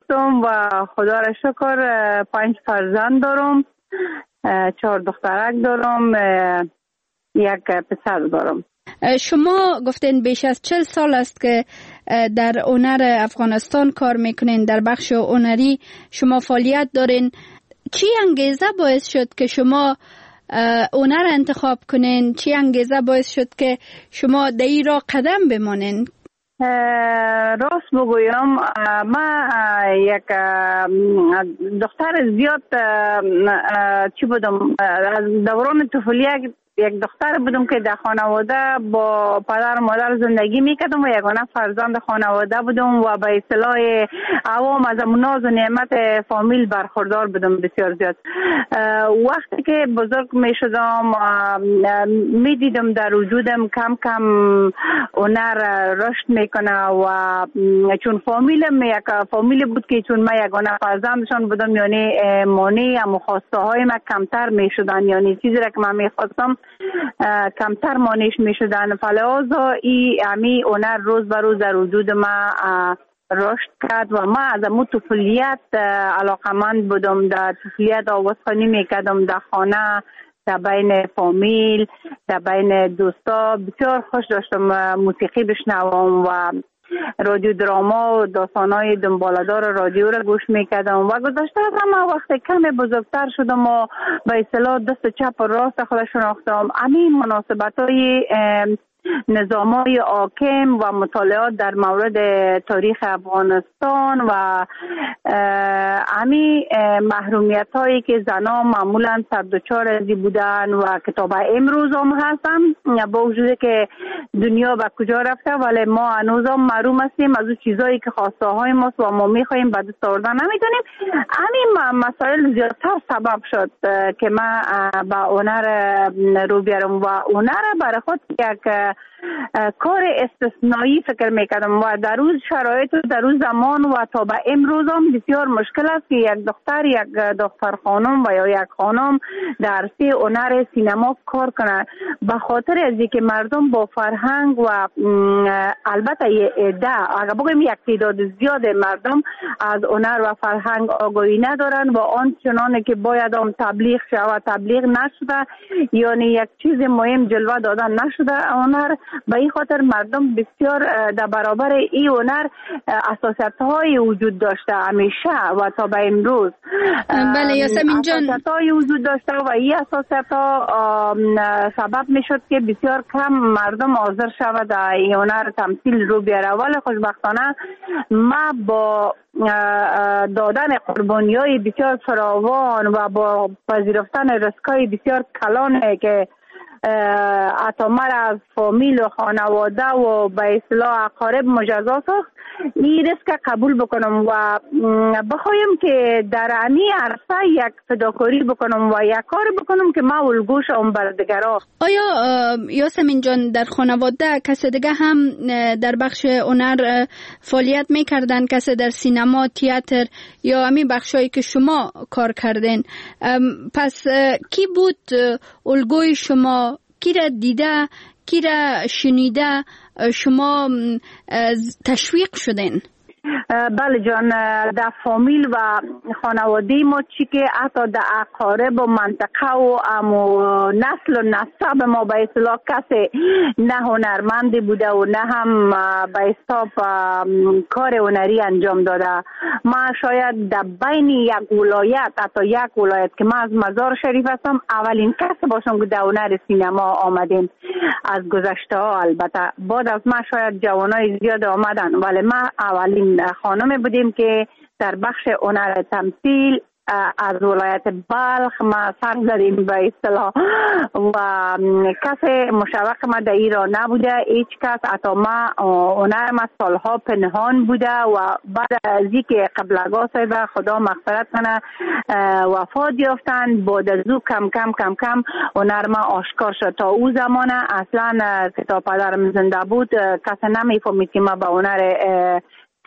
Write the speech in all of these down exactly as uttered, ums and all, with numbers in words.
هستم و خدا را شکر پنج فرزند دارم، چهار دخترک دارم، یک پسر دارم. شما گفتین بیش از چهل سال است که در هنر افغانستان کار میکنین، در بخش هنری شما فعالیت دارین. چی انگیزه باعث شد که شما هنر انتخاب کنین؟ چی انگیزه باعث شد که شما در این راه قدم بمانین؟ راست بگویم ما یک دختر زیاد چی بودم، از دوران طفولیت یک دختر بودم که در خانواده با پدر و مادر زندگی میکردم و یگانه فرزند خانواده بودم و به اصطلاح عوام از ناز و نعمت فامیل برخوردار بودم بسیار زیاد. وقتی که بزرگ میشدم میدیدم در وجودم کم کم هنر رشد میکنه و چون فامیلم یک فامیل بود که چون من یگانه فرزندشان بودم، یعنی مانع و خواسته های من کمتر میشدن، یعنی چیزی را که من میخواستم کمتر مانعش می شدن. فلحاظا ای امی هنر روز به روز در وجود ما رشد کرد و ما از امو طفولیت علاقمند بودم. در طفولیت آوازخوانی می کردم در خانه، در بین فامیل، در بین دوستا. بسیار خوش داشتم موسیقی بشنوم و رادیو دراما و داستانهای دنباله‌دار رادیو را گوش میکردم و گذشته از همه وقت کم بزرگتر شدم و به اصطلاح دست چپ و راست خود شناختم. همین مناسبت‌های نظام‌های حاکم و مطالعات در مورد تاریخ افغانستان و همین محرومیت‌هایی که زنان معمولاً سر دچار ازی بودن و کتاب امروز هم هستن، با وجود که دنیا به کجا رفته ولی ما هنوز هم محروم هستیم از اون چیزایی که خواسته های ماست و ما می‌خوایم به دست آوردن نمی‌تونیم. همین مسائل زیادتر سبب شد که من به هنر رو بیارم و هنر برای خود یک کار استثنایی فکر میکردم و در روز شرایط و در روز زمان و تا به امروز هم بسیار مشکل است که یک دختر یک دختر خانم و یا یک خانم در عرصه هنر سینما کار کنند، به خاطر از اینکه مردم با فرهنگ و البته یه عده، اگر بگیم یک تعداد زیاد مردم از هنر و فرهنگ آگاهی ندارن و آن چنانه که باید هم تبلیغ شود تبلیغ نشده، یعنی یک چیز مهم جلوه دادن نشده هنر. به این خاطر مردم بسیار در برابر این هنر حساسیت‌های وجود داشته همیشه و تا به امروز. بله یاسمین جان، حساسیت‌های وجود داشته و این حساسیت‌ها سبب میشد که بسیار کم مردم حاضر شود در این هنر تمثیل رو بیاره. ولی خوشبختانه ما با دادن قربانی‌های بسیار فراوان و با پذیرفتن ریسک‌های بسیار کلان که حتی مرا از فامیل و خانواده و به اصطلاح اقارب مجازات ساخت، این ریسک قبول بکنم و بخوایم که در همین عرصه یک فداکاری بکنم و یک کار بکنم که ما الگو شم بر دیگران. آیا یاسمین جان در خانواده کسی دیگه هم در بخش هنر فعالیت میکردن؟ کسی در سینما، تئاتر یا همین بخشایی که شما کار کردین؟ پس کی بود الگوی شما؟ کی را دیده، کی را شنیده شما تشویق شدین؟ بله جان، در فامیل و خانواده ما چی که حتی در اقارب و منطقه و امو نسل و نسب ما به اصطلاح کسی نه هنرمندی بوده و نه هم به اصطلاح کار هنری انجام داده. ما شاید در بین یک ولایت، حتی یک ولایت که ما از مزار شریف هستم، اولین کس باشم که در هنر سینما آمدیم از گذشته ها. البته بعد از ما شاید جوانای زیاد آمدن ولی ما اولین خانمی بودیم که در بخش هنر تمثیل از ولایت بلخ ما سر زدیم به اصطلاح و کسی مشوق ما در ایران نبوده، هیچ کس. حتی ما هنر ما سالها پنهان بوده و بعد از اینکه قبلگاه صاحب خدا مغفرت کنه وفات یافتند، بعد از او کم کم کم کم هنر ما آشکار شد. تا او زمان اصلا که تا پدرم زنده بود کسی نمیفهمید که ما به هنر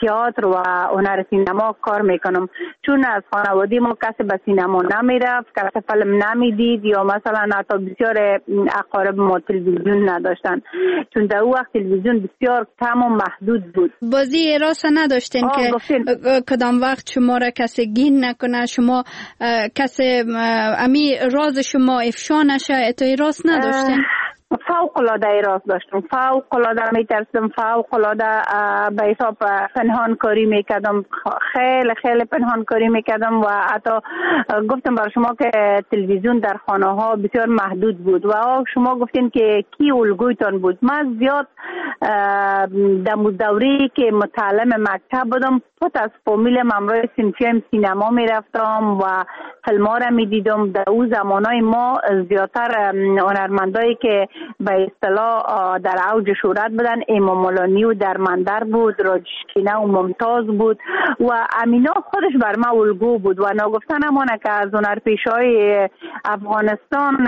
تئاتر و هنر سینما کار میکنم. چون از خانواده ما کسی به سینما نمیرفت، کسی فیلم نمیدید، یا مثلا حتی بسیار اقارب ما تلویزیون نداشتن، چون در اون وقت تلویزیون بسیار کم و محدود بود. بازی راست نداشتین که گفتین. کدام وقت شما را کسی گین نکنه، شما کسی امی راز شما افشا نشه، اتای راست نداشتین؟ فوق العاده راست داشتم، فوق العاده میترسم، فوق العاده به حساب پنهان کاری میکردم، خیلی خیلی پنهان کاری میکردم و حتی گفتم بر شما که تلویزیون در خانه ها بسیار محدود بود و شما گفتین که کی الگویتان بود. من زیاد در دوره که متعلم مکتب بودم پت از فامیلم امروی سنفیم سینما میرفتم و فیلم ها را میدیدم. در اون زمانای ما زیادتر هنرمندایی که به اصطلاح در اوج شهرت بودن امام مولانی و درمندر بود، راجشکینه و ممتاز بود و امینا خودش بر ما الگو بود و ناگفتن همانه که از هنرپیشه‌های افغانستان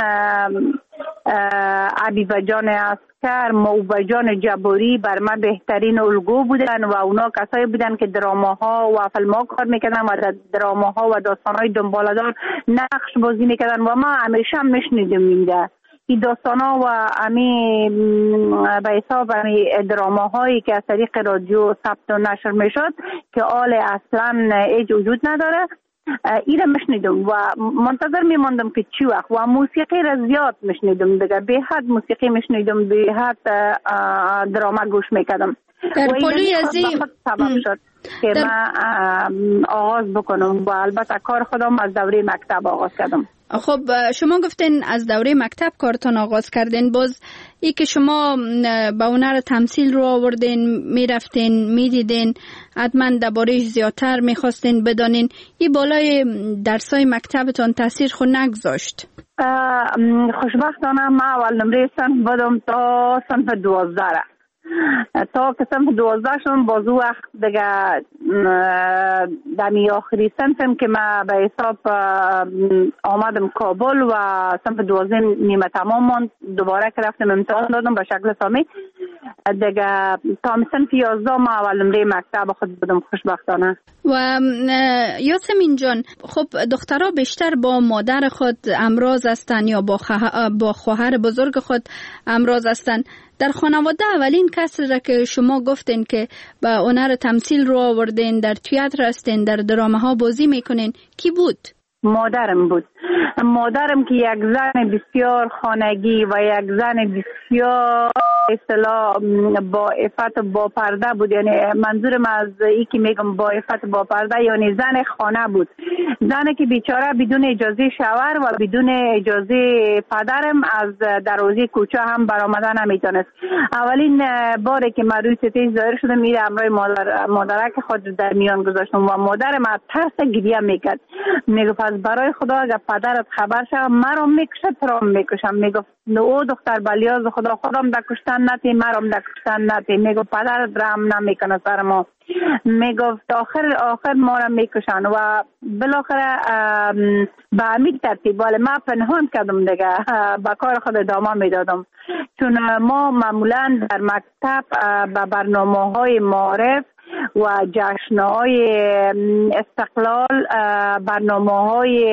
عبیبه جان اسکر، موبه جان جباری بر ما بهترین الگو بودن و اونا کسایی بودن که دراماها و فیلم‌ها کار میکردن و در دراماها و داستانهای دنباله‌دار نقش بازی میکردن و ما همیشه میشنیدیم میده این داستانا و امی به حساب امی دراماهایی که از طریق رادیو ثبت و نشر میشد که آل اصلا هیچ وجود نداره، ایره میشنیدم و منتظر میماندم که چی وقت و موسیقی را زیاد میشنیدم دیگه، به حد موسیقی میشنیدم، به حد دراما گوش میکردم در و پلوی از این سبب شد که در... من آغاز بکنم و البته کار خودم از دوره مکتب آغاز کردم. خب شما گفتین از دوره مکتب کارتون آغاز کردین، باز ای که شما با هنر تمثیل رو آوردین، میرفتین میدیدین، حتما درباره‌اش زیادتر میخواستین بدانین، این بالای درسای مکتبتون تاثیر خود نگذاشت؟ خوشبختانه ما اول نمره صنف بودم تا صنف دوازده، تا که صنف دوازده شدم باز او وقت دیگه دمی آخری صنفم که من به حساب آمدم کابل و صنف دوازده نیمه تمام ماند، دوباره که رفتم امتحان دادم به شکل سامی دیگه تا صنف یازده ما اول نمره مکتب خود بودم خوشبختانه. و یاسمین جان، خب دخترها بیشتر با مادر خود امراض هستن یا با, خه... با خواهر بزرگ خود امراض هستن. در خانواده اولین کسی را که شما گفتین که با هنر تمثیل رو آوردین، در تئاتر هستین، در دراماها بازی میکنین، کی بود؟ مادرم بود. مادرم که یک زن بسیار خانگی و یک زن بسیار اصطلاح با عفت با پرده بود. یعنی منظورم از ای که میگم با عفت با پرده یعنی زن خانه بود، زنی که بیچاره بدون اجازه شوهر و بدون اجازه پدرم از دروازه کوچه هم برآمدن نمیتونست. اولین باری که من روی ستیج ظاهر شدم میره امروی مادر مادرک خود در میان گذاشتم و مادرم از ترس گریه میکرد، میگفت از برای خدا اگر پدرت خبر شد مرا میکشه ترام میکشم. میگفت او دختر بلیاز خدا خودم در کشتن نتی مرام در کشتن نتی، میگفت پدرت رحم نمیکنه سر ما، میگفت آخر آخر ما را میکشن و بالاخره به همین ترتیب ولی من پنهان کردم دیگه، به کار خود ادامه میدادم. چون ما معمولا در مکتب به برنامه های معارف و جشن‌های استقلال، برنامه‌های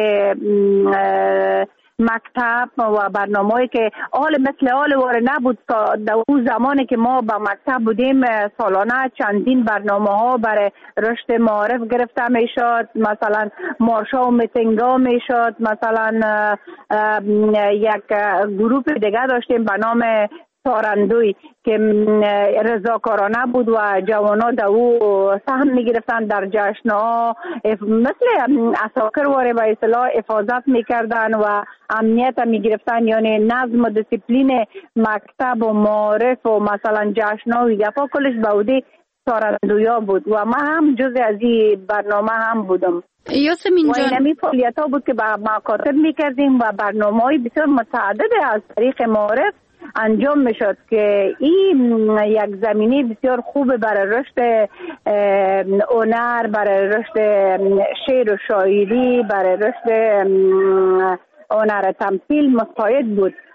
مکتب و برنامه‌ای که حال مثل حال واره نبود تا در اون زمانی که ما با مکتب بودیم، سالانه چندین برنامه‌ها برای رشد معارف گرفته میشد، مثلا مارشا و میتینگ‌ها میشد، مثلا یک گروه دیگه داشتیم به نام سارندوی که رضاکارانه بود و جوانا در او سهم میگرفتن در جشن‌ها، مثل اساکر واره به اصطلاح حفاظت میکردن و امنیت میگرفتن، یعنی نظم و دیسیپلین مکتب و معارف و مثلا جشن‌ها و یفا کلش به عهده سارندویا بود و ما هم جز از این برنامه هم بودم. یاسمین جان، و اینمی فعالیت ها بود که با مکاتب میکردیم و برنامه های بسیار متعدد از طریق معارف انجام میشد که این یک زمینه بسیار خوب برای رشد هنر، برای رشد شعر و شاعری، برای رشد هنر تمثیل مساعد بود.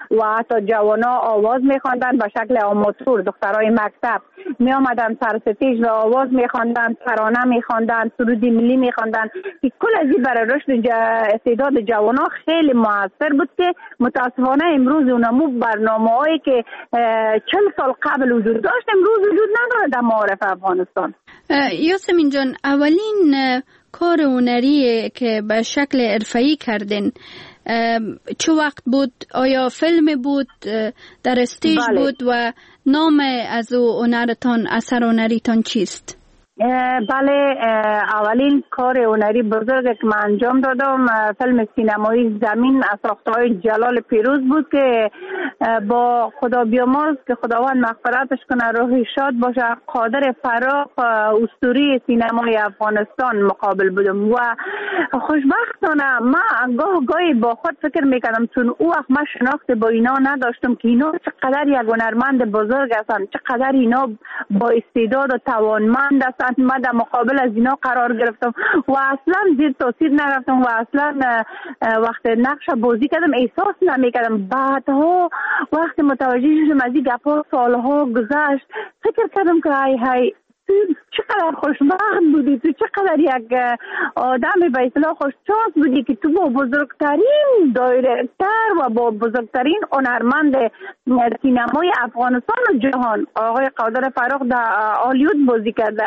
و حتی جوانا آواز میخواندن به شکل آماتور. دخترای مکتب می آمدن سر ستیج و آواز میخواندن، ترانه میخواندن، سرود ملی میخواندن که کل از این برای رشد استعداد جوانا خیلی موثر بود که متاسفانه امروز اونمو برنامه‌هایی که چل سال قبل وجود داشت امروز وجود نداره در معارف افغانستان. یاسمین جان، اولین کار هنری که به شکل حرفه‌ای کردین چه وقت بود؟ آیا فیلم بود، در استیج بله. بود و نام از او هنرتان، اثر هنریتان چیست؟ بله، اولین کار هنری بزرگ که من انجام دادم فیلم سینمایی زمین از ساخته‌های جلال پیروز بود که با خدا بیامرز که خداوند مغفرتش کنه، روحی شاد باشه، قادر فراق اسطوره سینمای افغانستان مقابل بودم و خوشبختانه من گاه گاهی با خود فکر میکردم چون او وقت من شناخت با اینا نداشتم که اینا چقدر یک هنرمند بزرگ هستن، چقدر اینا با استعداد و توانمند هستن. من در مقابل از اینا قرار گرفتم و اصلا زیر تاثیر نرفتم و اصلا وقت نقش بازی کردم احساس نمیکردم. بعدها وقت متوجه شدم از این گپا سالها گذشت فکر کردم که های های تو چقدر خوشبخت بودی، تو چقدر یک آدم به اصطلاح خوششانس بودی که تو با بزرگترین دایرکتر و با بزرگترین هنرمند سینمای افغانستان و جهان آقای قادر فراق در هالیوود بازی کرده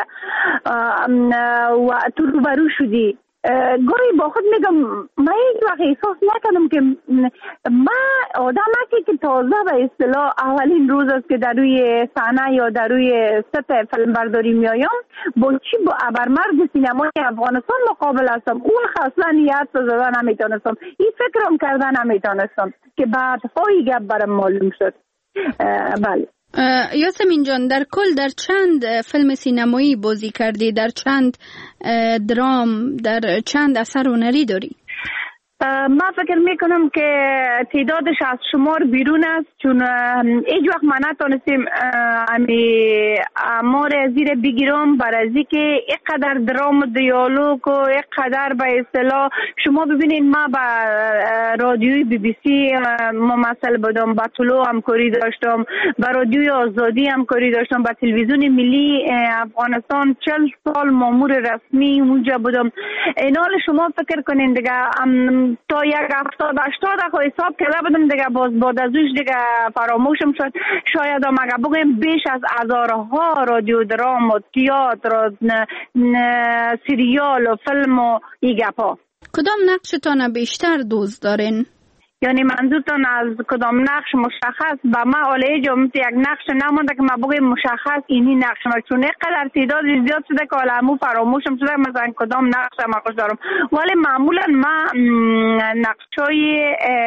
و تو روبرو شدی. گاهی با خود میگم من هیچ وقت احساس نکردم که من آدم که تازه به اصطلاح اولین روز است که در روی صحنه یا در روی ست فیلم برداری میایم با چی با ابرمرد سینمای افغانستان مقابل هستم. اون اصلا یاد زدن نمیتونستم، این فکرم کردن نمیتونستم که بعد هایی گپ برام معلوم شد. بله یاسمین جان، در کل در چند فیلم سینمایی بازی کردی؟ در چند درام، در چند اثر هنری داری؟ من فکر میکنم که تعدادش از شمار بیرون است چون هیچ وقت من نتونستیم امی امار زیر بگیرم بر از اینکه اینقدر درام و دیالوگ و اینقدر به اصطلاح شما ببینید ما با رادیوی بی بی سی ممثل بودم، با طلوع همکاری داشتم، با رادیوی آزادی همکاری داشتم، با تلویزیون ملی افغانستان چل سال مامور رسمی اونجا بودم. اینال شما فکر کنین دیگه تا یک هفتاد هشتاد اخو حساب کرده بودم دیگه باز بعد از اوش دیگه فراموشم شد. شاید هم اگه بگویم بیش از هزارها رادیو درام و تئاتر و سریال و فیلم و این گپا. کدام نقشتان بیشتر دوست دارین؟ یعنی منظورتون از کدام نقش مشخص؟ با من حالا جا مثل یک نقش نمونده که من بگویم مشخص اینی نقش ما، چون اینقدر تعداد زیاد شده که حالا همون فراموشم شده مثلا کدام نقش ما خوش دارم. ولی معمولا من نقشای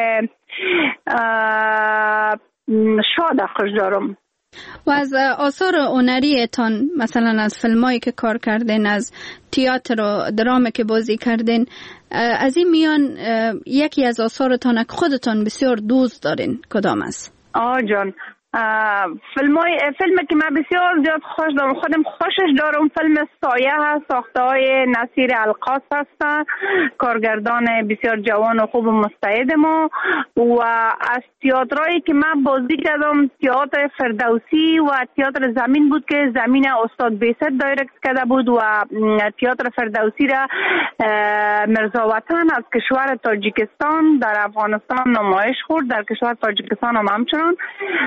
شاد خوش دارم. و از آثار هنریتان مثلا از فیلمایی که کار کردین، از تئاتر و درامی که بازی کردین، از این میان یکی از آثارتان که خودتان بسیار دوست دارین کدام است؟ آه جان، فیلم فیلمی که من بسیار زیاد خوش دارم، خودم خوشش دارم، فیلم سایه هست، ساخته های نصیر القاص هستن، کارگردان بسیار جوان و خوب و مستعد ما. و از تئاترایی که من بازی کردم تئاتر فردوسی و تئاتر زمین بود که زمین استاد بیست دایرکت کرده بود و تئاتر فردوسی را مرزا وطن از کشور تاجیکستان در افغانستان نمایش خورد، در کشور تاجیکستان هم همچنان.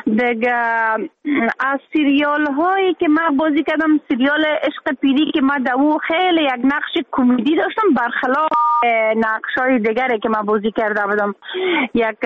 از سریال هایی که من بازی کردم سریال عشق پیری که من دو خیلی یک نقش کمدی داشتم برخلاف نقش های دیگری که من بازی کرده بودم. یک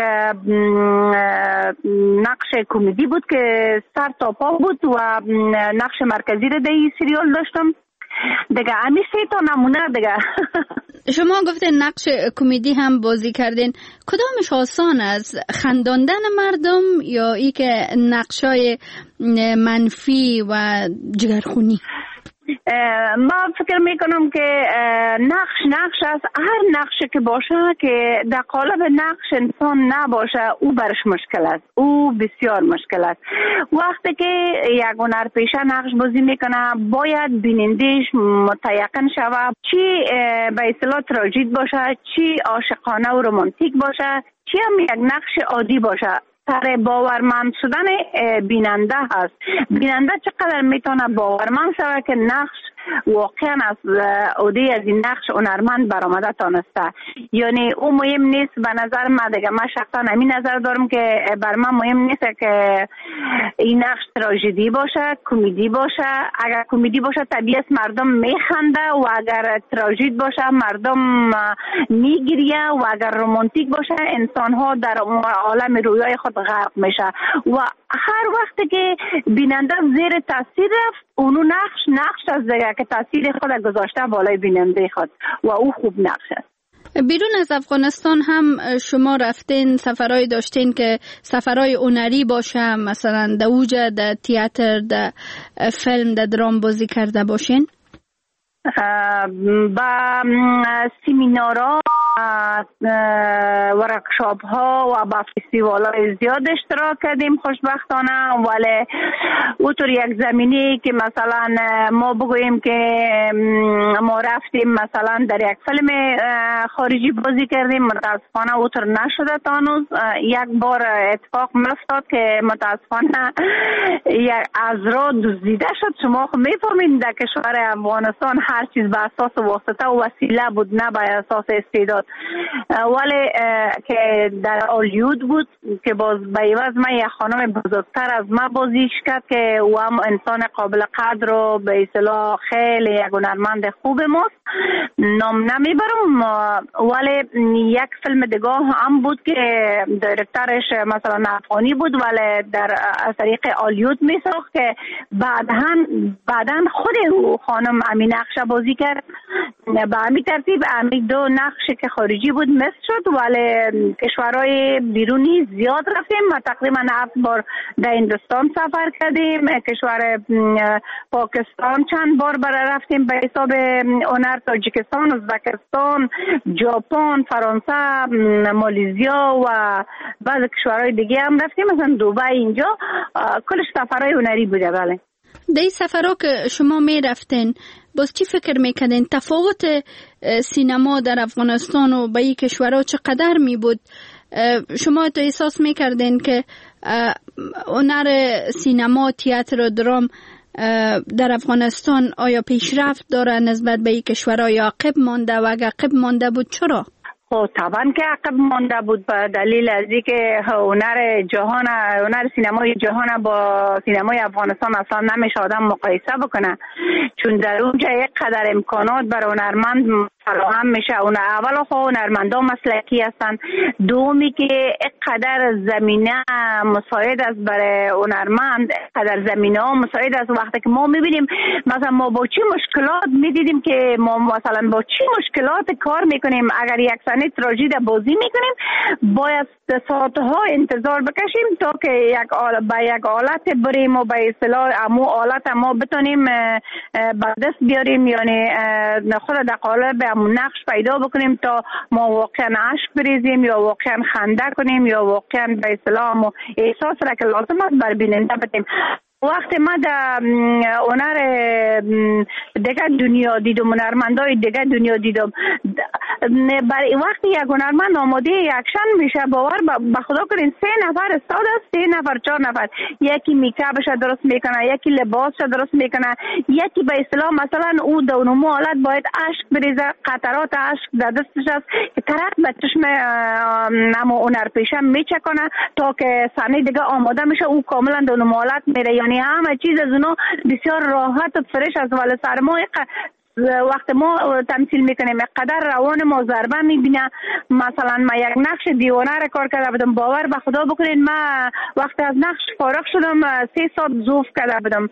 نقش کمدی بود که سر تا پا بود و نقش مرکزی رو در این سریال داشتم دیگه. همیشه تا نمونه دیگه. شما گفتین نقش کمدی هم بازی کردین، کدامش آسان از خنداندن مردم یا ای که نقشای منفی و جگرخونی؟ من فکر میکنم که نقش نقش است. هر نقش که باشه که در قالب نقش انسان نباشه او برش مشکل است، او بسیار مشکل است. وقتی که یک هنرپیشه نقش بازی میکنه باید بینندهش متیقن شود چی به اصطلاح تراژیک باشه، چی عاشقانه و رمانتیک باشه، چی هم یک نقش عادی باشه. سر باورمند شدن بیننده هست. بیننده چقدر میتونه باورمند شود که نقش واقعا از عهده از این نقش هنرمند برآمده تانسته. یعنی او مهم نیست به نظر من، دیگه من شخصا همین نظر دارم که بر من مهم نیست که این نقش تراژدی باشه، کمدی باشه. اگر کمدی باشه طبیعت مردم میخنده و اگر تراژدی باشه مردم میگریه و اگر رمانتیک باشه انسان ها در عالم رویای خود غرق میشه و هر وقت که بیننده زیر تاثیر رفت اونو نقش نقش از دیگه که تاثیر خود گذاشته بالای بیننده خود و او خوب نقش است. بیرون از افغانستان هم شما رفتین، سفرهای داشتین که سفرهای هنری باشه، مثلا در اوجه، در تئاتر، در فیلم، در درام بازی کرده باشین؟ با سیمینارها، ورکشاپ ها و با فستیوال های زیاد اشتراک کردیم خوشبختانه. ولی اوطور یک زمینی که مثلا ما بگوییم که ما رفتیم مثلا در یک فیلم خارجی بازی کردیم، متاسفانه اوطور نشده تا هنوز. یک بار اتفاق افتاد که متاسفانه یک از را دزدیده شد. شما خب میفهمین در کشور افغانستان هر چیز به اساس واسطه و وسیله بود، نه به اساس استعداد. ولی که در هالیوود بود که باز به عوض من یک خانم بزرگتر از من بازیش کرد که او هم انسان قابل قدر و به اصطلاح خیلی یک هنرمند خوب ماست، نام نمیبرم. ولی یک فیلم دیگه هم بود که دایرکترش مثلا افغانی بود ولی در از طریق هالیوود میساخت که بعداً بعداً خود او خانم همین نقش بازی کرد. به همین ترتیب همین دو نقش که خارجی بود مثل شد. ولی کشورهای بیرونی زیاد رفتیم. ما تقریبا هفت بار در هندوستان سفر کردیم، کشور پاکستان چند بار برای رفتیم به حساب هنر، تاجیکستان، ازبکستان، ژاپن، فرانسه، مالزیا و بعض کشورهای دیگه هم رفتیم، مثلا دبی. اینجا کلش سفرهای هنری بوده. بله. در این سفرها که شما می رفتین باز چی فکر میکردین؟ تفاوت سینما در افغانستان و به این کشورها چقدر می بود؟ شما تو احساس میکردین که هنر سینما، تئاتر و درام در افغانستان آیا پیشرفت داره نسبت به این کشورها یا عقب مانده؟ و اگر عقب مانده بود چرا؟ خب طبعا که عقب مانده بود به دلیل از اینکه هنر جهان، هنر سینمای جهان با سینمای افغانستان اصلا نمیشه آدم مقایسه بکنه، چون در اونجا یک قدر امکانات برای هنرمند فراهم میشه. اون اول خو هنرمندا مسلکی هستن، دومی که یک قدر زمینه مساعد است برای هنرمند، قدر زمینه ها مساعد است. وقتی که ما میبینیم مثلا ما با چی مشکلات میدیدیم که ما مثلا با چی مشکلات کار میکنیم، اگر یک صحنه تراژدی بازی میکنیم باید ساعتها انتظار بکشیم تا که یک آل... با یک آلت بریم و به اصطلاح امو آلت ما بتونیم به دست بیاریم، یعنی خود در قالب همون نقش پیدا بکنیم تا ما واقعا عشق بریزیم یا واقعا خنده کنیم یا واقعا به اصطلاح احساس را که لازم است بر بیننده بدیم. وقتی ما در هنر دیگه دنیا دیدم، هنرمندای دیگه دنیا دیدم، برای وقتی یک هنرمند آماده اکشن میشه باور به خدا کنین سه نفر استاد است، سه نفر چهار نفر، یکی میکابش درست میکنه، یکی لباسش درست میکنه، یکی به اصطلاح مثلا او دونمو حالت باید عشق بریزه، قطرات عشق در دستش است که طرف به چشم نمو هنرپیشه میچکنه تا که صحنه دیگه آماده میشه او کاملا دونمو حالت میره. یعنی همه چیز از اونو بسیار راحت و فرش است. ولی سرما وقت ما تمثیل میکنیم قدر روان ما ضربه میبینه. مثلا ما یک نقش دیوانه را کار کرده بودم، باور به خدا بکنین ما وقت از نقش فارغ شدم سه ساعت زوف کرده بودم.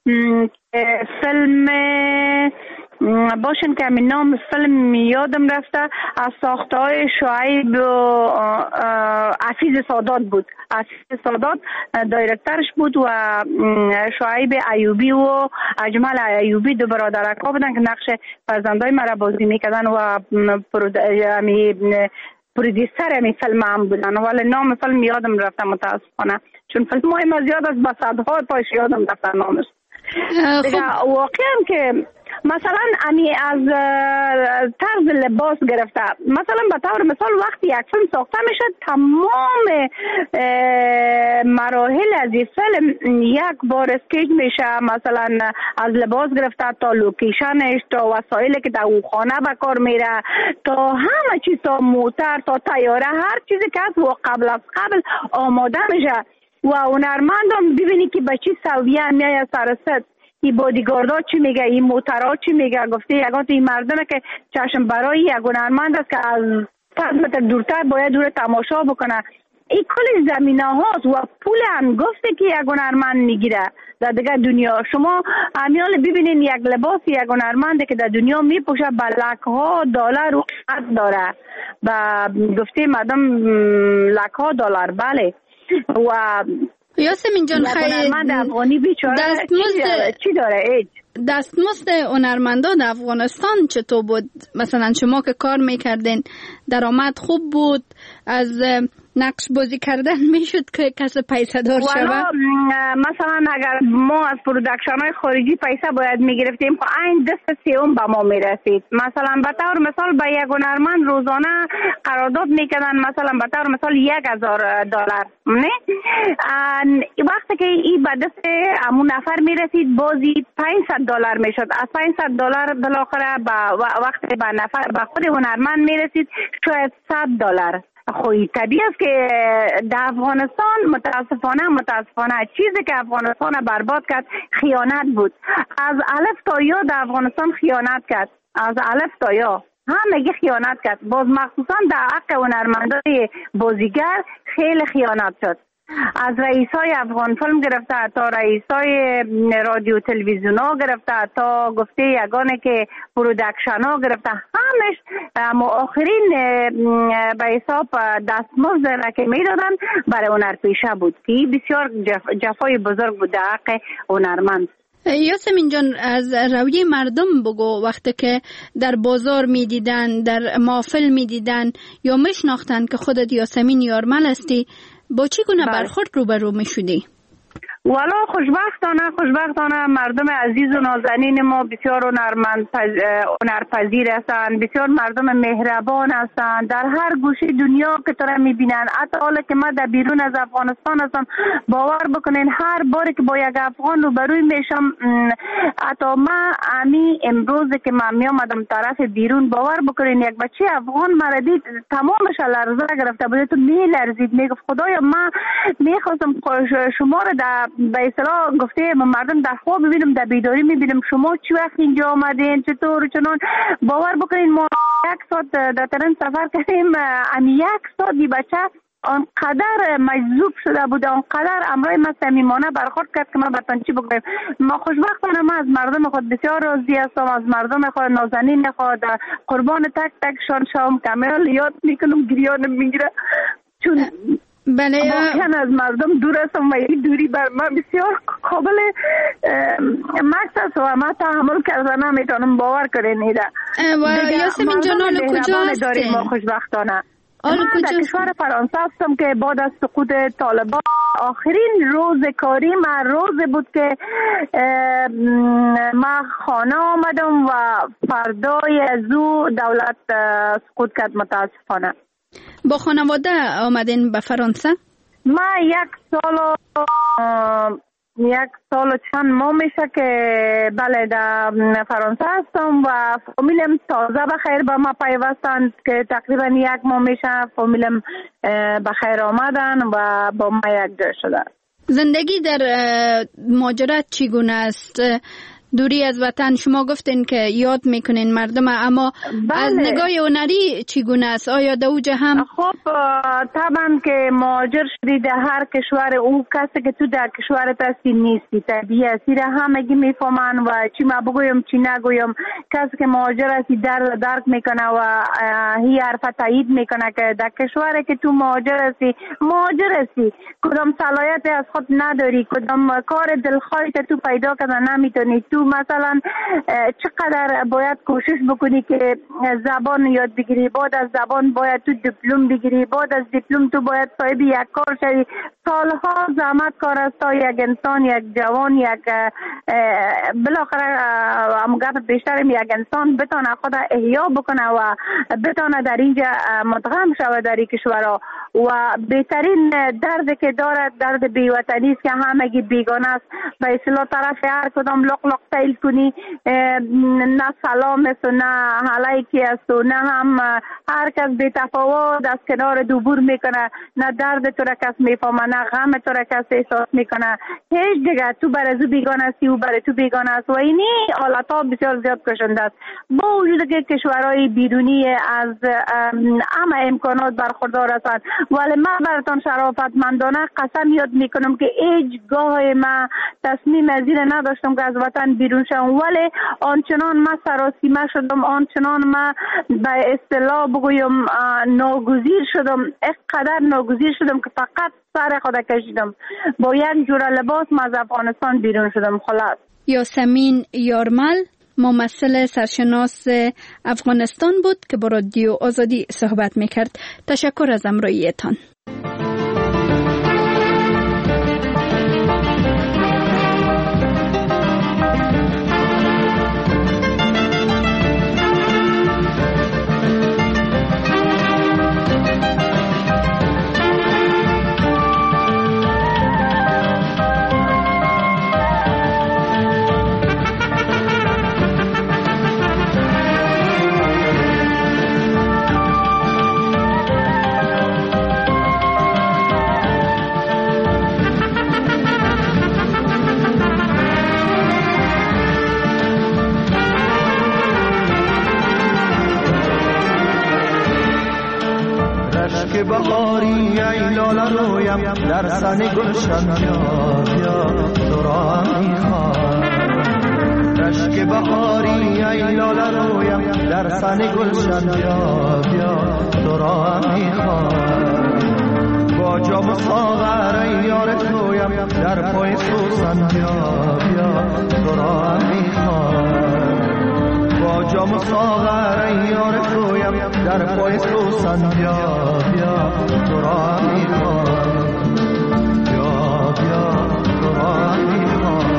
فیلم باشن که همین نام فیلم یادم رفته، از ساخته های شعیب و حفیظ سادات بود. حفیظ سادات دایرکترش بود و شعیب ایوبی و اجمل ایوبی دو برادرکا بودن که نقش فرزندای مرا بازی میکردن و پرودیسر همی فیلم هم بودن، ولی نام فیلم یادم رفته متاسفانه، چون فیلم های ما زیاد از بسادها پاش یادم رفته نامش. واقعا که مثلا امی از طرز لباس گرفته، مثلا به طور مثال وقتی یک فیلم ساخته میشد تمام مراحل از این فیلم یک بار اسکیج میشه، مثلا از لباس گرفته تا لوکیشنش تا وسایلی که در او خانه به کار میره تا همه چیز، تا موتر تا تیاره، هر چیزی که از و قبل از قبل آماده میشه و هنرمندم ببینی که به چی سویه میایه سر ست. این بادیگاردها چی میگه، این موترها چی میگه، گفته یکات این مردمه که چشم برای یک هنرمند است که از صد متر دورتر باید دور تماشا بکنه. این کل زمینه هاست و پول انگفته که یک هنرمند میگیره در دیگه دنیا. شما امیال ببینین یک لباس یک هنرمنده که در دنیا میپوشه به لک ها دلار و قد داره، و گفته مردم لک ها دلار. بله. و یاسمین جان خیلی دستمزد چی داره ایج؟ دستمزد هنرمندان در افغانستان چطور بود؟ مثلا شما که کار میکردین درآمد خوب بود، از نقش بازی کردن میشد که کسی پیسه دار شود؟ مثلا اگر ما از پرودکشن های خارجی پیسه باید میگرفتیم خب این دست سیوم به ما میرسید. مثلا به طور مثال به یک هنرمند روزانه قرارداد میکردن، مثلا به طور مثال یک هزار دلار، نه وقتی که این به دست همون نفر میرسید بازی پانصد دلار میشد. از پانصد دلار بالاخره به وقتی به نفر به خود هنرمند میرسید شاید صد دلار. خوی طبیعی است که در افغانستان متاسفانه متاسفانه چیزی که افغانستان برباد کرد خیانت بود. از الف تا یا در افغانستان خیانت کرد، از الف تا یا همگی خیانت کرد. باز مخصوصا در حق هنرمندای بازیگر خیلی خیانت شد. از رئیسای افغان فیلم گرفته تا رئیسای رادیو تلویزیون ها گرفته تا گفته یگانه که پرودکشن ها گرفته، همش آخرین به حساب دستمزد را که میدادن برای هنرپیشه بود که بسیار جف جفای بزرگ بود در حق هنرمند. یاسمین جان از رویه مردم بگو، وقتی که در بازار میدیدن، در محفل میدیدن یا میشناختن که خودت یاسمین یارمل هستی، با چی گونه برخورد روبرو میشدی؟ والا خوشبختانه خوشبختانه مردم عزیز و نازنین ما بسیار هنرمند هنرپذیر هستند، بسیار مردم مهربان هستند. در هر گوشه دنیا که تو را میبینن، حتی حالا که ما در بیرون از افغانستان هستم، باور بکنین هر باری که با یک افغان روبروی میشم، حتی ما امی امروز که من میامدم طرف بیرون، باور بکنین یک بچه افغان مرا دید تمامش لرزه گرفته بود، تو میلرزید، میگفت خدایا من میخواستم شما را در به اصطلاح گفته مردم در خواب ببینم، در بیداری میبینم، شما چی وقت اینجا آمدین، چطور چنان. باور بکنین ما یک ساعت در ترن سفر کردیم، امی یک ساعت دی بچه آنقدر مجذوب شده بود، آنقدر امرای ما صمیمانه برخورد کرد که ما بتان چی بگویم. ما خوشبختانه ما از مردم خود بسیار راضی هستم، از مردم خود نازنین خود قربان تک تک شان شام کامل یاد میکنم، گریانم میگیره چون بله واقعا از مردم دور هستم و این دوری بر من بسیار قابل مکس است و من تحمل کردن نمیتونم، باور کنین ایده. و یاسمین جان حال کجا هستی؟ ما خوشبختانه من در کشور فرانسه هستم که بعد از سقوط طالبان آخرین روز کاری من روز بود که من خانه آمدم و فردای از او دولت سقوط کرد متاسفانه. با خانواده آمدین به فرانسه؟ من یک سال یک سال چند ماه میشه که بله در فرانسه هستم و فامیلم تازه بخیر به ما پیوستند که تقریبا یک ماه میشه فامیلم بخیر آمدن و با ما یک جا شدن. زندگی در مهاجرت چگونه است؟ دوری از وطن شما گفتین که یاد میکنین مردم، اما بله. از نگاه هنری چگونه است؟ آیا در اوجه هم؟ خب طبعا که مهاجر شدی در هر کشور، او کسی که تو در کشورت هستی نیستی، طبیعی است، را همگی میفهمن و چی ما بگویم چی نگویم. کسی که مهاجر هستی در درک میکنه و هی حرف تایید میکنه که در کشوری که تو مهاجر هستی مهاجر هستی، کدام صلاحیت از خود نداری، کدام کار دلخواهی که تو پیدا کردن نمیتونی، تو تو مثلا چقدر باید کوشش بکنی که زبان یاد بگیری، بعد از زبان باید تو دیپلم بگیری، بعد از دیپلم تو باید صاحب یک کار شوی. سالها زحمت کار است تا یک انسان، یک جوان، یک بالاخره مگه بیشتر یک انسان بتونه خود احیا بکنه و بتونه در اینجا مدغم شود در این کشورها. و بهترین درد که دارد درد بیوطنی است که همگی بیگانه است. به اصطلاح طرف هر کدام لق لق تیل کنی، نه سلام است و نه علیکی است و نه هم هر کس بی تفاوت از کنار دوبور میکنه، نه درد تو را کس میفهمه نه غم تو را کس احساس میکنه. هیچ دیگه تو برای تو بیگانه استی و برای تو بیگانه است و اینی حالت ها بسیار زیاد کشنده است. با وجود که کشورهای بیرونی از همه امکانات برخوردار هستند، ولی من براتون شرافتمندانه قسم یاد میکنم که هیچگاه من تصمیم از این نداشتم که از وطن بیرون شوم، ولی آنچنان من سراسیمه شدم، آنچنان من به اصطلاح بگویم ناگزیر شدم، اینقدر ناگزیر شدم که فقط سر خود کشیدم، با یک جور لباس من از افغانستان بیرون شدم. خلاص. یاسمین یارمل ممثل سرشناس افغانستان بود که با رادیو آزادی صحبت میکرد. تشکر از همراهیتان. که بهاری ای لاله رویم در سن گلشن بیا بیا تو را میخوام. رشک بهاری ای لاله رویم در سن گلشن بیا بیا تو را میخوام. با جام ساغر ای یار تویم در پای سوسن بیا بیا تو را میخوام. با جام ساغر ای یار تویم در پای سوسن بیا بیا تو را میخوام. بیا بیا تو را میخوام.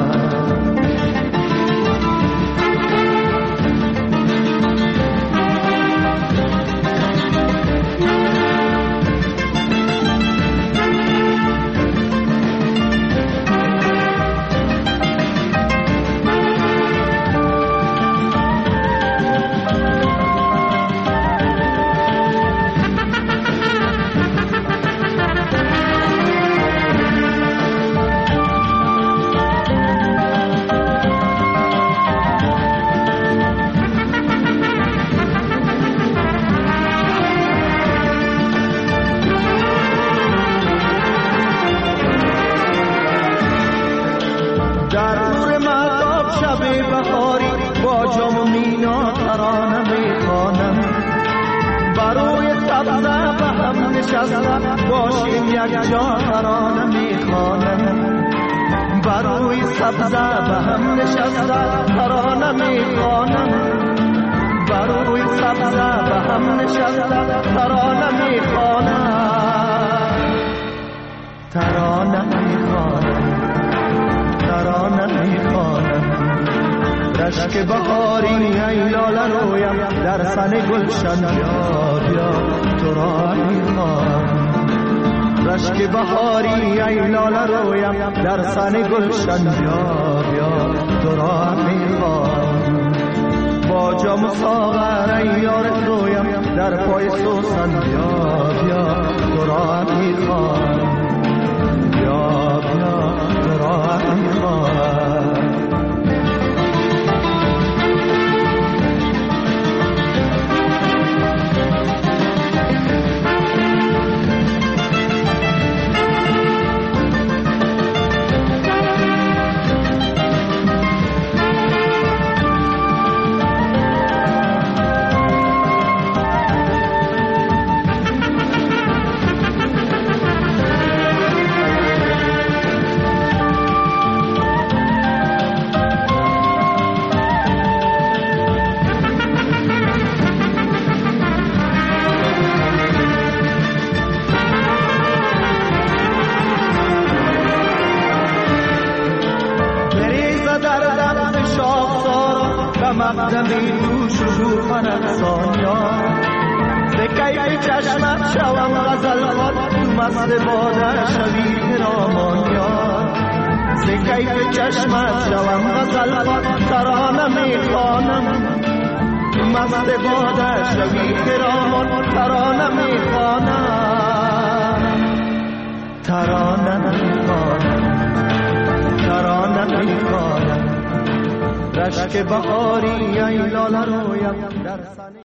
باشیم یک جا ترانه میخوانم. بروی سبزه به هم نشسته ترانه میخوانم. بروی سبزه به هم نشسته ترانه میخوانم. ترانه میخوانم. ترانه میخوانم. رشک بهاری ای لاله رویم در سن گلشن بیا بیا تو را میخوام. رشک بهاری ای لاله رویم در سن گلشن بیا بیا تو را میخوام. با جام ساغر ای یار رویم در پای سوسن بیا بیا تو را میخوام. بیا بیا تو را میخوام. من ثانیا ز کیف چشمت شوم غزل خوان مست باده شوی خرامان یار ز کیف چشمت شوم غزل خوان ترانه میخوانم مست باده شوی خرامان ترانه میخوانم ترانه میخوانم ترانه میخوانم رشک بهاری ای لاله رویم در سن